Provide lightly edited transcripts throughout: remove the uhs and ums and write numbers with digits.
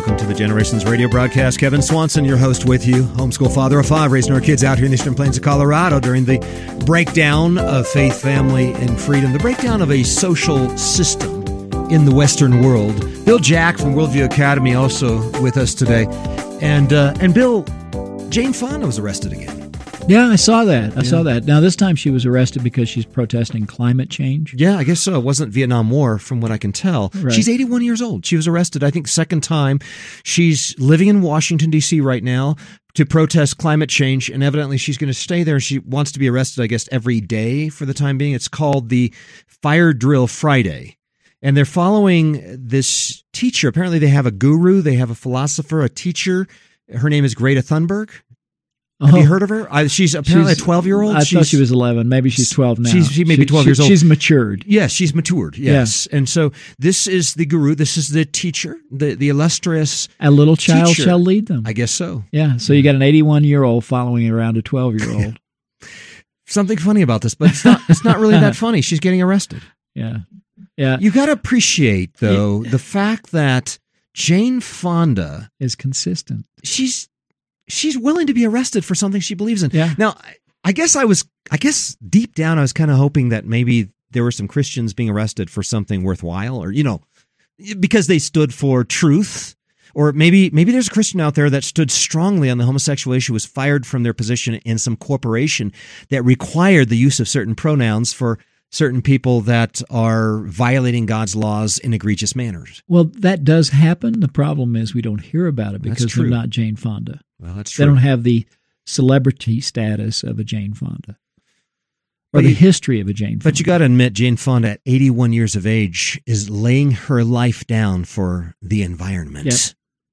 Welcome to the Generations Radio broadcast. Kevin Swanson, your host with you. Homeschool father of 5, raising our kids out here in the Eastern Plains of Colorado during the breakdown of faith, family, and freedom. The breakdown of a social system in the Western world. Bill Jack from Worldview Academy also with us today. And Bill, Jane Fonda was arrested again. Yeah, I saw that. I saw that. Now, this time she was arrested because she's protesting climate change. Yeah, I guess so. It wasn't Vietnam War, from what I can tell. Right. She's 81 years old. She was arrested, I think, second time. She's living in Washington, D.C. right now to protest climate change, and evidently she's going to stay there. She wants to be arrested, I guess, every day for the time being. It's called the Fire Drill Friday. And they're following this teacher. Apparently they have a guru, they have a philosopher, a teacher. Her name is Greta Thunberg. Have you heard of her? She's apparently a 12-year-old. I thought she was 11. Maybe she's 12 now. She may be 12 years old. She's matured. Yes, she's matured, yes. Yeah. And so this is the guru. This is the teacher, the illustrious A little child teacher. shall lead them. I guess so. Yeah, so you got an 81-year-old following around a 12-year-old. Something funny about this, but it's not really that funny. She's getting arrested. Yeah. Yeah. You got to appreciate, though, the fact that Jane Fonda is consistent. She's willing to be arrested for something she believes in. Yeah. Now, I guess deep down I was kind of hoping that maybe there were some Christians being arrested for something worthwhile, or, because they stood for truth. Or maybe there's a Christian out there that stood strongly on the homosexual issue, was fired from their position in some corporation that required the use of certain pronouns for certain people that are violating God's laws in egregious manners. Well, that does happen. The problem is we don't hear about it because they're not Jane Fonda. Well, that's true. They don't have the celebrity status of a Jane Fonda or the history of a Jane Fonda. But you got to admit, Jane Fonda, at 81 years of age, is laying her life down for the environment. Yep.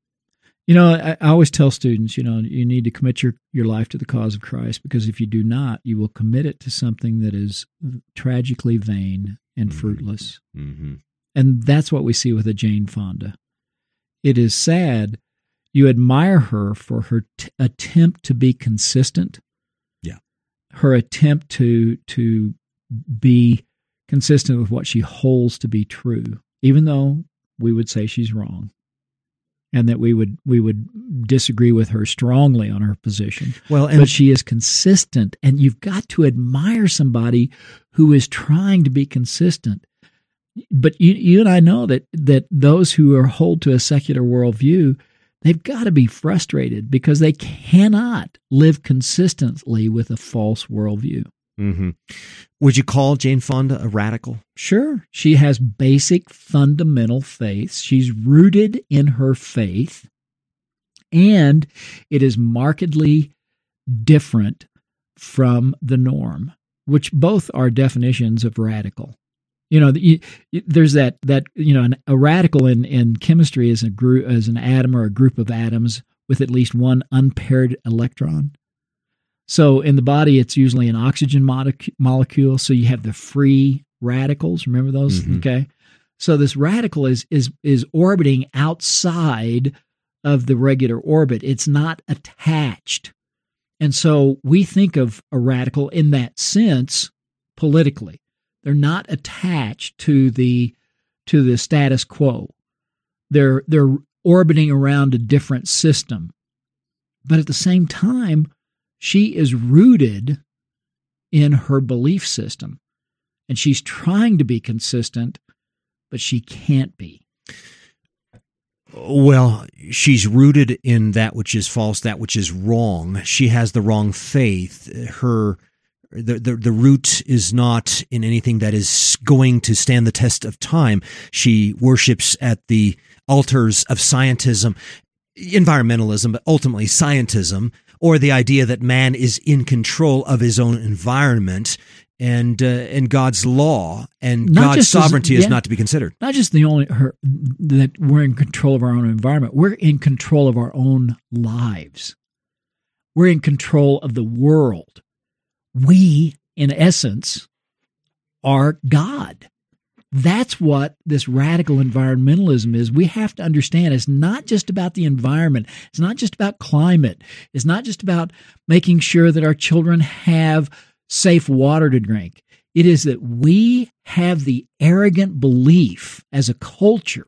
I always tell students, you need to commit your life to the cause of Christ, because if you do not, you will commit it to something that is tragically vain and fruitless. Mm-hmm. And that's what we see with a Jane Fonda. It is sad. You admire her for her attempt to be consistent. Yeah. Her attempt to be consistent with what she holds to be true, even though we would say she's wrong. And that we would disagree with her strongly on her position. But she is consistent, and you've got to admire somebody who is trying to be consistent. But you and I know that those who hold to a secular worldview, they've got to be frustrated because they cannot live consistently with a false worldview. Mm-hmm. Would you call Jane Fonda a radical? Sure. She has basic fundamental faith. She's rooted in her faith, and it is markedly different from the norm, which both are definitions of radical. There's that a radical in chemistry is an atom or a group of atoms with at least one unpaired electron. So in the body, it's usually an oxygen molecule. So you have the free radicals. Remember those? Mm-hmm. Okay. So this radical is orbiting outside of the regular orbit. It's not attached. And so we think of a radical in that sense politically. They're not attached to the status quo. They're orbiting around a different system. But at the same time, she is rooted in her belief system, and she's trying to be consistent, but she can't be. Well, she's rooted in that which is false, that which is wrong. She has the wrong faith. The root is not in anything that is going to stand the test of time. She worships at the altars of scientism, environmentalism, but ultimately scientism, or the idea that man is in control of his own environment, and God's law and God's sovereignty is not to be considered. Not just that we're in control of our own environment. We're in control of our own lives. We're in control of the world. We, in essence, are God. That's what this radical environmentalism is. We have to understand it's not just about the environment. It's not just about climate. It's not just about making sure that our children have safe water to drink. It is that we have the arrogant belief as a culture,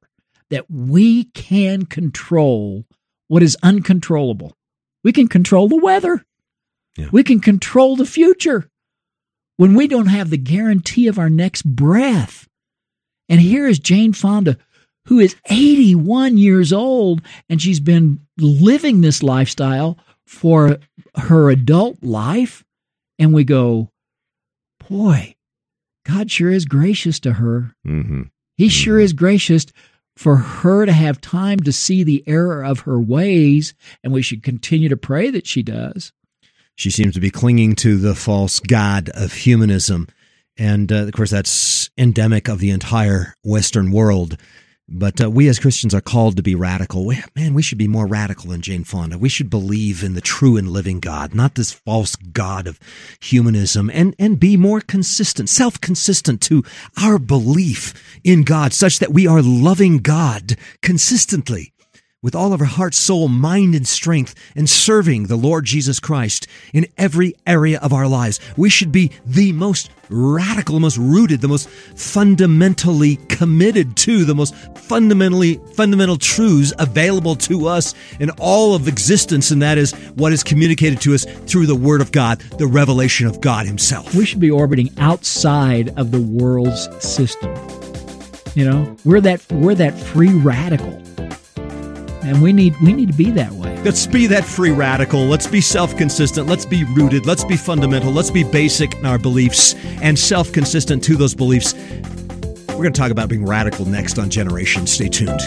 that we can control what is uncontrollable. We can control the weather. Yeah. We can control the future when we don't have the guarantee of our next breath. And here is Jane Fonda, who is 81 years old, and she's been living this lifestyle for her adult life. And we go, boy, God sure is gracious to her. Mm-hmm. He sure is gracious for her to have time to see the error of her ways, and we should continue to pray that she does. She seems to be clinging to the false god of humanism. And, of course, that's endemic of the entire Western world. But we as Christians are called to be radical. We should be more radical than Jane Fonda. We should believe in the true and living God, not this false god of humanism, and be more consistent, self-consistent to our belief in God, such that we are loving God consistently with all of our heart, soul, mind, and strength, and serving the Lord Jesus Christ in every area of our lives. We should be the most radical, the most rooted, the most fundamentally committed to the most fundamental truths available to us in all of existence, and that is what is communicated to us through the Word of God, the revelation of God Himself. We should be orbiting outside of the world's system. We're that free radical. And we need to be that way. Let's be that free radical. Let's be self-consistent. Let's be rooted. Let's be fundamental. Let's be basic in our beliefs and self-consistent to those beliefs. We're going to talk about being radical next on Generations. Stay tuned.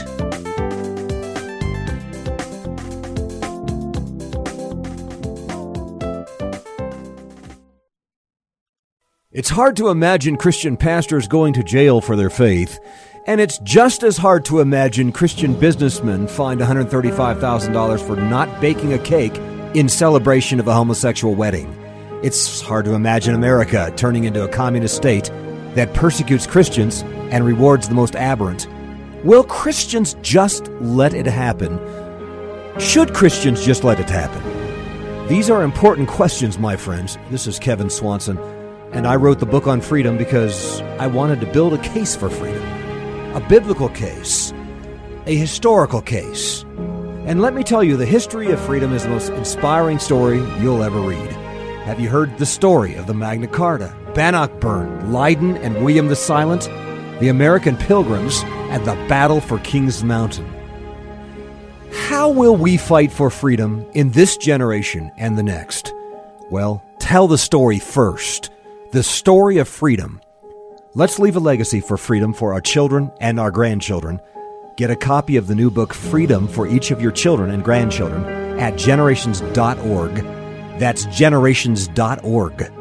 It's hard to imagine Christian pastors going to jail for their faith. And it's just as hard to imagine Christian businessmen fined $135,000 for not baking a cake in celebration of a homosexual wedding. It's hard to imagine America turning into a communist state that persecutes Christians and rewards the most aberrant. Will Christians just let it happen? Should Christians just let it happen? These are important questions, my friends. This is Kevin Swanson, and I wrote the book on freedom because I wanted to build a case for freedom. A biblical case, a historical case. And let me tell you, the history of freedom is the most inspiring story you'll ever read. Have you heard the story of the Magna Carta, Bannockburn, Leiden, and William the Silent, the American Pilgrims, and the Battle for Kings Mountain? How will we fight for freedom in this generation and the next? Well, tell the story first. The story of freedom. Let's leave a legacy for freedom for our children and our grandchildren. Get a copy of the new book, Freedom, for each of your children and grandchildren at generations.org. That's generations.org.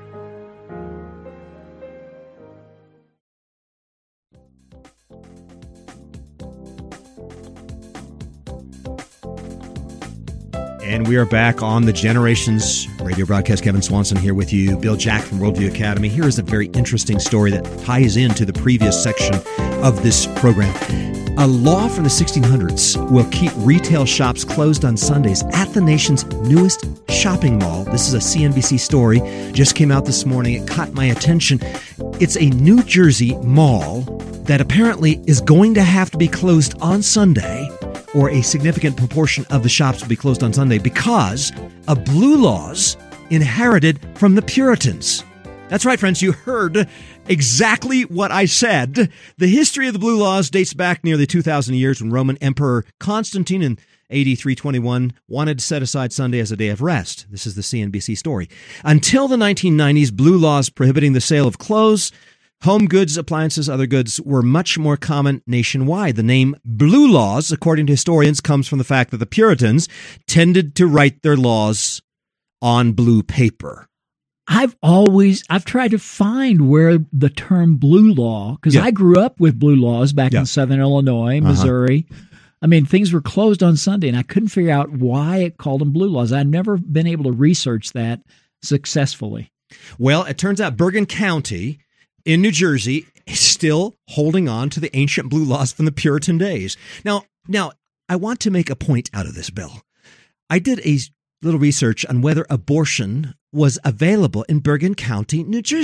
And we are back on the Generations radio broadcast. Kevin Swanson here with you. Bill Jack from Worldview Academy. Here is a very interesting story that ties into the previous section of this program. A law from the 1600s will keep retail shops closed on Sundays at the nation's newest shopping mall. This is a CNBC story. Just came out this morning. It caught my attention. It's a New Jersey mall that apparently is going to have to be closed on Sunday, or a significant proportion of the shops will be closed on Sunday because of blue laws inherited from the Puritans. That's right, friends. You heard exactly what I said. The history of the blue laws dates back nearly 2,000 years when Roman Emperor Constantine in AD 321 wanted to set aside Sunday as a day of rest. This is the CNBC story. Until the 1990s, blue laws prohibiting the sale of clothes, home goods, appliances, other goods were much more common nationwide. The name blue laws, according to historians, comes from the fact that the Puritans tended to write their laws on blue paper. I've tried to find where the term blue law, because I grew up with blue laws back in Southern Illinois, Missouri. I mean, things were closed on Sunday, and I couldn't figure out why it called them blue laws. I've never been able to research that successfully. Well, it turns out Bergen County in New Jersey is still holding on to the ancient blue laws from the Puritan days. Now, I want to make a point out of this, Bill. I did a little research on whether abortion was available in Bergen County, New Jersey.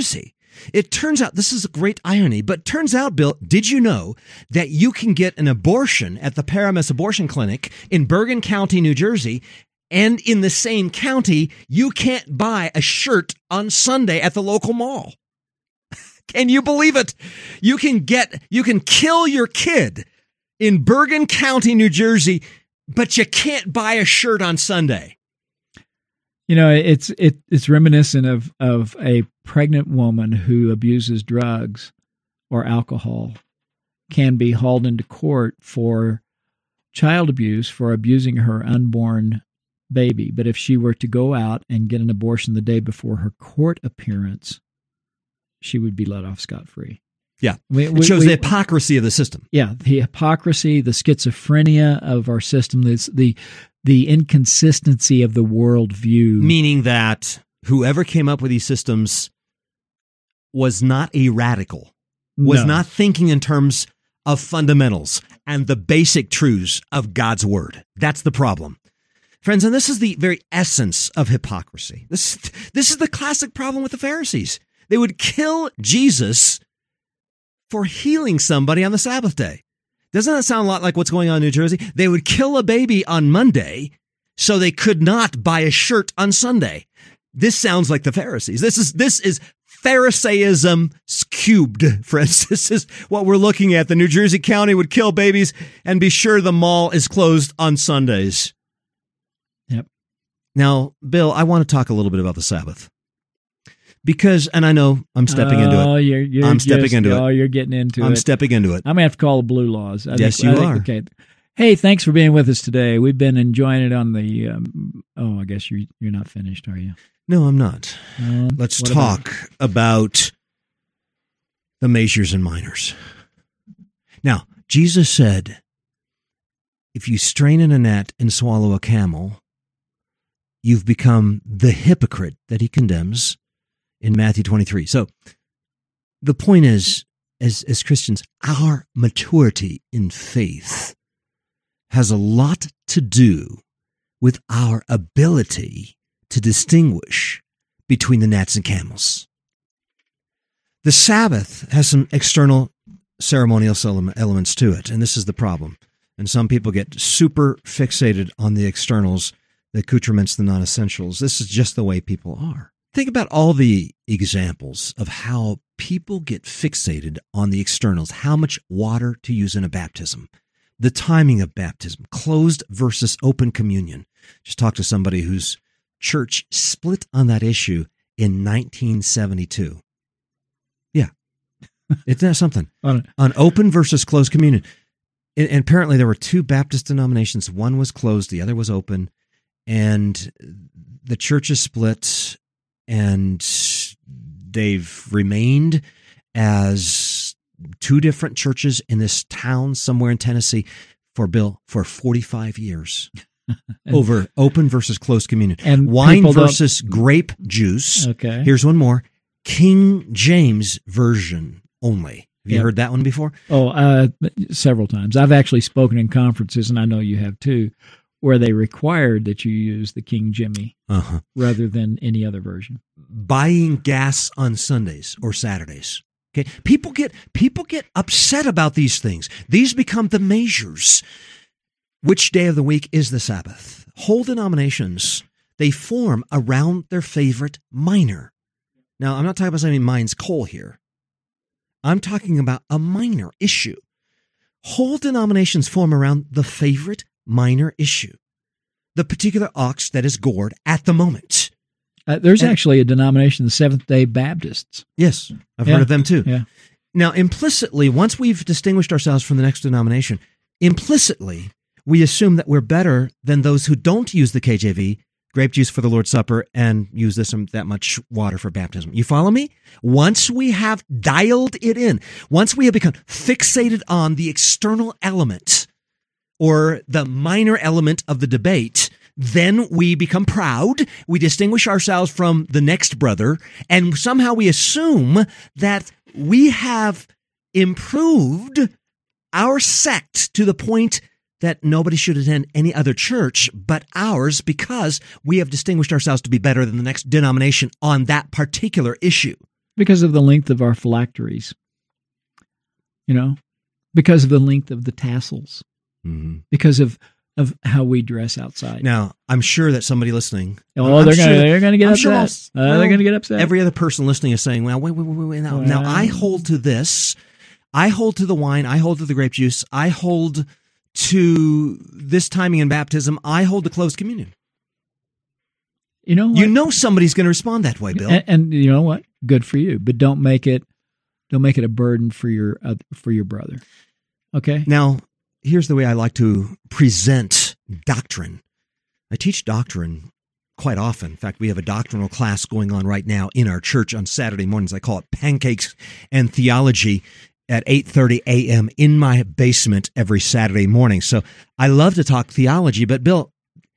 It turns out, this is a great irony, but turns out, Bill, did you know that you can get an abortion at the Paramus Abortion Clinic in Bergen County, New Jersey, and in the same county, you can't buy a shirt on Sunday at the local mall? Can you believe it? You can kill your kid in Bergen County, New Jersey, but you can't buy a shirt on Sunday. You know, it's reminiscent of a pregnant woman who abuses drugs or alcohol can be hauled into court for child abuse for abusing her unborn baby. But if she were to go out and get an abortion the day before her court appearance, she would be let off scot-free. Yeah. It shows the hypocrisy of the system. Yeah, the hypocrisy, the schizophrenia of our system, the inconsistency of the worldview. Meaning that whoever came up with these systems was not a radical, was not thinking in terms of fundamentals and the basic truths of God's word. That's the problem. Friends, and this is the very essence of hypocrisy. This is the classic problem with the Pharisees. They would kill Jesus for healing somebody on the Sabbath day. Doesn't that sound a lot like what's going on in New Jersey? They would kill a baby on Monday so they could not buy a shirt on Sunday. This sounds like the Pharisees. This is Pharisaism cubed, friends. This is what we're looking at. The New Jersey County would kill babies and be sure the mall is closed on Sundays. Yep. Now, Bill, I want to talk a little bit about the Sabbath. Because, and I know I'm stepping into it. Oh, I'm stepping into it. Oh, you're getting into it. I'm stepping into it. I'm going to have to call the Blue Laws. I think you are. Okay. Hey, thanks for being with us today. We've been enjoying it on the, I guess you're not finished, are you? No, I'm not. Let's talk about the majors and minors. Now, Jesus said, if you strain in a net and swallow a camel, you've become the hypocrite that he condemns in Matthew 23. So the point is, as Christians, our maturity in faith has a lot to do with our ability to distinguish between the gnats and camels. The Sabbath has some external ceremonial elements to it, and this is the problem. And some people get super fixated on the externals, the accoutrements, the non-essentials. This is just the way people are. Think about all the examples of how people get fixated on the externals, how much water to use in a baptism, the timing of baptism, closed versus open communion. Just talked to somebody whose church split on that issue in 1972. Yeah. Isn't that something? On open versus closed communion. And apparently there were two Baptist denominations. One was closed, the other was open. And the church is split, and they've remained as two different churches in this town somewhere in Tennessee for 45 years over open versus closed communion. And wine versus grape juice. Okay. Here's one more. King James Version only. Have you heard that one before? Oh, several times. I've actually spoken in conferences, and I know you have too, where they required that you use the King Jimmy rather than any other version. Buying gas on Sundays or Saturdays. Okay, people get upset about these things. These become the measures. Which day of the week is the Sabbath? Whole denominations, they form around their favorite minor. Now, I'm not talking about something mine's coal here. I'm talking about a minor issue. Whole denominations form around the favorite minor issue, the particular ox that is gored at the moment. There's actually a denomination, the Seventh-day Baptists. Yes, I've heard of them too. Yeah. Now, implicitly, once we've distinguished ourselves from the next denomination, implicitly, we assume that we're better than those who don't use the KJV, grape juice for the Lord's Supper, and use this and that much water for baptism. You follow me? Once we have dialed it in, once we have become fixated on the external element or the minor element of the debate, then we become proud, we distinguish ourselves from the next brother, and somehow we assume that we have improved our sect to the point that nobody should attend any other church but ours because we have distinguished ourselves to be better than the next denomination on that particular issue. Because of the length of our phylacteries. Because of the length of the tassels. Mm-hmm. Because of how we dress outside. Now, I'm sure that somebody listening... they're going to get upset. They're going to get upset. Every other person listening is saying, well, wait. Now, I hold to this. I hold to the wine. I hold to the grape juice. I hold to this timing in baptism. I hold to closed communion. You know what? Somebody's going to respond that way, Bill. And you know what? Good for you. But don't make it a burden for your brother. Okay? Now, here's the way I like to present doctrine. I teach doctrine quite often. In fact, we have a doctrinal class going on right now in our church on Saturday mornings. I call it Pancakes and Theology at 8:30 a.m. in my basement every Saturday morning. So I love to talk theology, but Bill,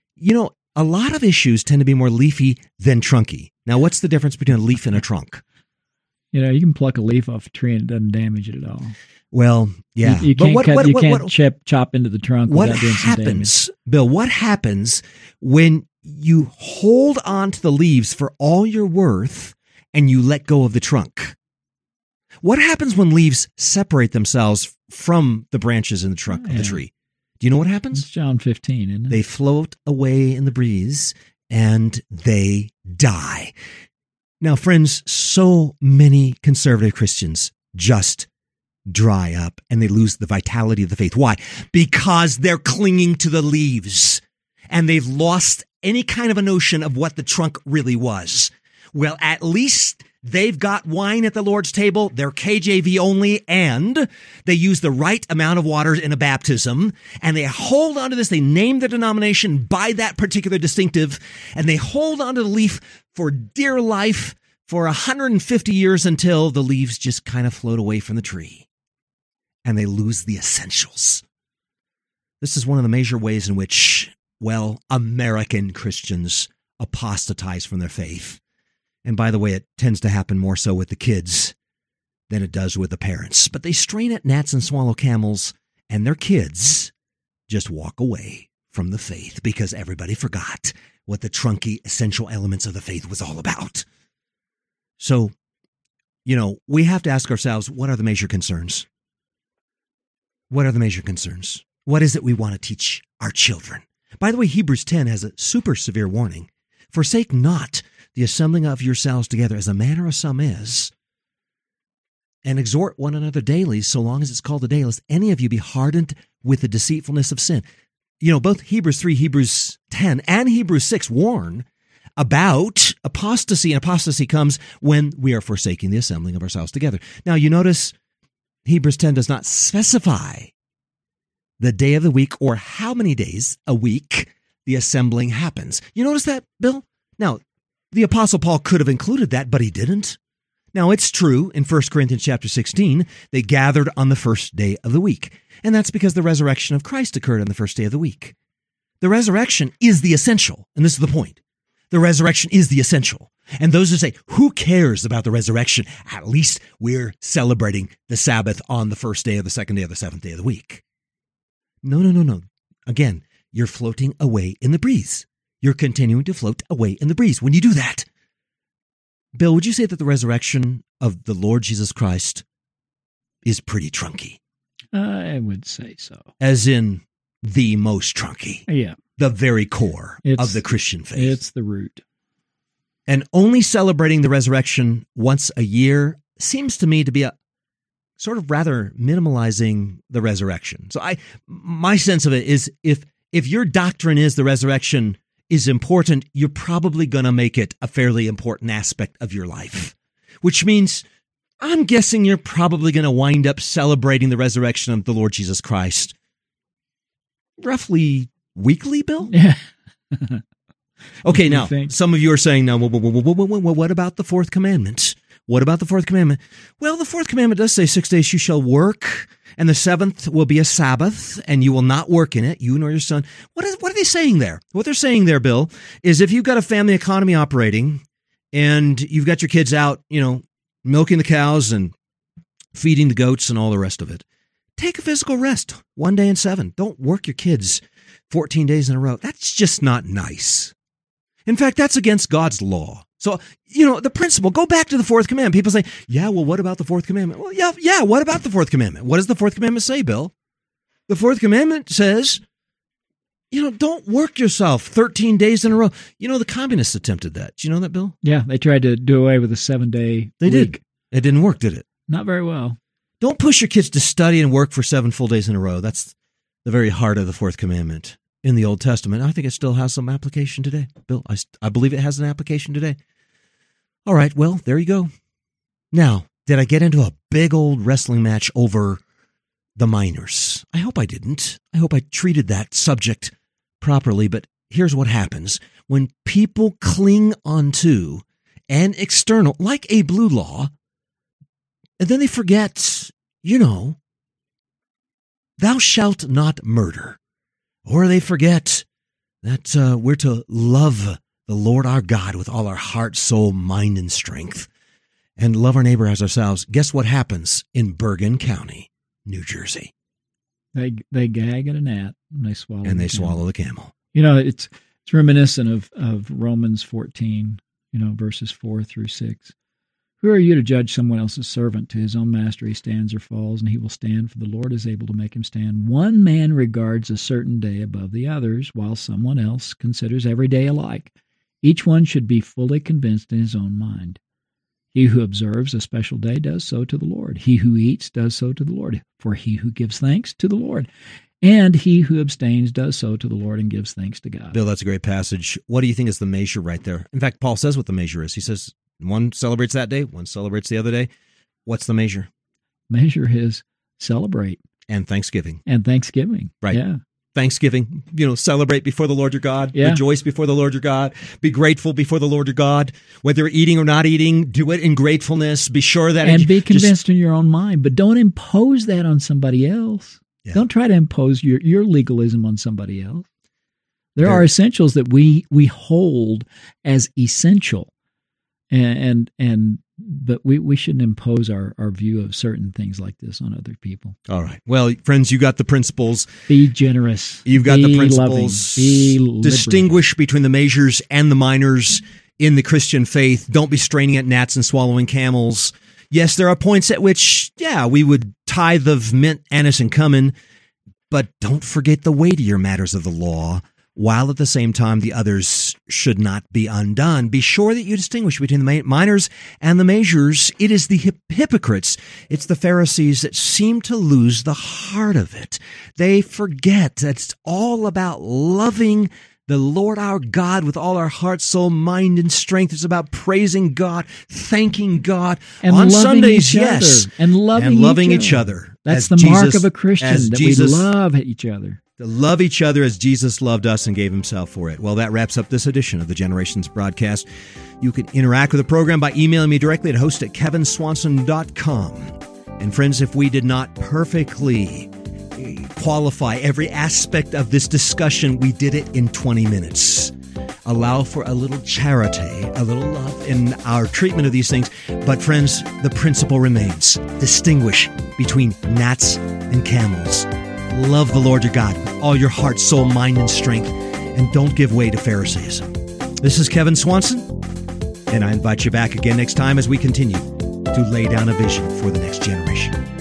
a lot of issues tend to be more leafy than trunky. Now, what's the difference between a leaf and a trunk? You can pluck a leaf off a tree and it doesn't damage it at all. Well, yeah. You can't chop into the trunk without doing some damage. Bill, what happens when you hold on to the leaves for all you're worth and you let go of the trunk? What happens when leaves separate themselves from the branches in the trunk of the tree? Do you know what happens? It's John 15, isn't it? They float away in the breeze and they die. Now, friends, so many conservative Christians just dry up and they lose the vitality of the faith. Why? Because they're clinging to the leaves and they've lost any kind of a notion of what the trunk really was. Well, at least they've got wine at the Lord's table. They're KJV only, and they use the right amount of water in a baptism, and they hold on to this. They name their denomination by that particular distinctive, and they hold on to the leaf for dear life for 150 years until the leaves just kind of float away from the tree, and they lose the essentials. This is one of the major ways in which, American Christians apostatize from their faith. And by the way, it tends to happen more so with the kids than it does with the parents. But they strain at gnats and swallow camels, and their kids just walk away from the faith because everybody forgot what the trunky essential elements of the faith was all about. So, we have to ask ourselves, what are the major concerns? What are the major concerns? What is it we want to teach our children? By the way, Hebrews 10 has a super severe warning. Forsake not the assembling of yourselves together as the manner of some is, and exhort one another daily, so long as it's called a day, lest any of you be hardened with the deceitfulness of sin. Both Hebrews 3, Hebrews 10, and Hebrews 6 warn about apostasy, and apostasy comes when we are forsaking the assembling of ourselves together. Now, you notice Hebrews 10 does not specify the day of the week or how many days a week the assembling happens. You notice that, Bill? Now, the Apostle Paul could have included that, but he didn't. Now, it's true in 1 Corinthians chapter 16, they gathered on the first day of the week. And that's because the resurrection of Christ occurred on the first day of the week. The resurrection is the essential, and this is the point. The resurrection is the essential. And those who say, who cares about the resurrection? At least we're celebrating the Sabbath on the first day of the second day of the seventh day of the week. No. Again, you're floating away in the breeze. You're continuing to float away in the breeze. When you do that, Bill, would you say that the resurrection of the Lord Jesus Christ is pretty trunky? I would say so. As in the most trunky. Yeah. The very core of the Christian faith. It's the root. And only celebrating the resurrection once a year seems to me to be a sort of rather minimalizing the resurrection. So my sense of it is if your doctrine is the resurrection is important, you're probably going to make it a fairly important aspect of your life, which means I'm guessing you're probably going to wind up celebrating the resurrection of the Lord Jesus Christ roughly weekly, Bill? Yeah. Okay, now, some of you are saying, now, what about the fourth commandment? What about the fourth commandment? Well, the fourth commandment does say 6 days you shall work, and the seventh will be a Sabbath, and you will not work in it, you nor your son. What are they saying there? What they're saying there, Bill, is if you've got a family economy operating, and you've got your kids out, milking the cows and feeding the goats and all the rest of it, take a physical rest 1 day in 7. Don't work your kids 14 days in a row. That's just not nice. In fact, that's against God's law. So, the principle, go back to the fourth commandment. People say, yeah, well, what about the fourth commandment? Well, yeah, what about the fourth commandment? What does the fourth commandment say, Bill? The fourth commandment says, don't work yourself 13 days in a row. The communists attempted that. Do you know that, Bill? Yeah, they tried to do away with a 7-day They week. did. It didn't work, did it? Not very well. Don't push your kids to study and work for 7 full days in a row. That's the very heart of the fourth commandment in the Old Testament. I think it still has some application today. Bill, I believe it has an application today. All right, well, there you go. Now, did I get into a big old wrestling match over the minors? I hope I didn't. I hope I treated that subject properly, but here's what happens. When people cling onto an external, like a blue law, and then they forget, thou shalt not murder. Or they forget that we're to love the Lord our God with all our heart, soul, mind, and strength, and love our neighbor as ourselves. Guess what happens in Bergen County, New Jersey? They gag at a gnat and they swallow. And they swallow the camel. It's reminiscent of Romans 14, verses 4 through 6. Who are you to judge someone else's servant? To his own master he stands or falls, and he will stand, for the Lord is able to make him stand. One man regards a certain day above the others, while someone else considers every day alike. Each one should be fully convinced in his own mind. He who observes a special day does so to the Lord. He who eats does so to the Lord, for he who gives thanks to the Lord. And he who abstains does so to the Lord and gives thanks to God. Bill, that's a great passage. What do you think is the measure right there? In fact, Paul says what the measure is. He says one celebrates that day, one celebrates the other day. What's the measure? Measure is celebrate. And Thanksgiving. And Thanksgiving. Right. Yeah. Thanksgiving, celebrate before the Lord your God, Yeah. Rejoice before the Lord your God, be grateful before the Lord your God, whether eating or not eating, do it in gratefulness, be sure that... And be convinced in your own mind, but don't impose that on somebody else. Yeah. Don't try to impose your legalism on somebody else. There are essentials that we hold as essential, but we shouldn't impose our view of certain things like this on other people. All right. Well, friends, you got the principles. Be generous. You've got the principles. Be liberated. Distinguish between the majors and the minors in the Christian faith. Don't be straining at gnats and swallowing camels. Yes, there are points at which, we would tithe of mint, anise, and cumin, but don't forget the weightier matters of the law, while at the same time the others should not be undone. Be sure that you distinguish between the minors and the majors. It is the hypocrites, it's the Pharisees that seem to lose the heart of it. They forget that it's all about loving the Lord our God with all our heart, soul, mind, and strength. It's about praising God, thanking God. And on loving Sundays, each yes. other. And loving each other. That's the mark of a Christian, that we love each other. To love each other as Jesus loved us and gave himself for it. Well, that wraps up this edition of the Generations broadcast. You can interact with the program by emailing me directly at host@kevinswanson.com. And friends, if we did not perfectly qualify every aspect of this discussion, we did it in 20 minutes. Allow for a little charity, a little love in our treatment of these things. But friends, the principle remains. Distinguish between gnats and camels. Love the Lord your God with all your heart, soul, mind, and strength, and don't give way to Pharisaism. This is Kevin Swanson, and I invite you back again next time as we continue to lay down a vision for the next generation.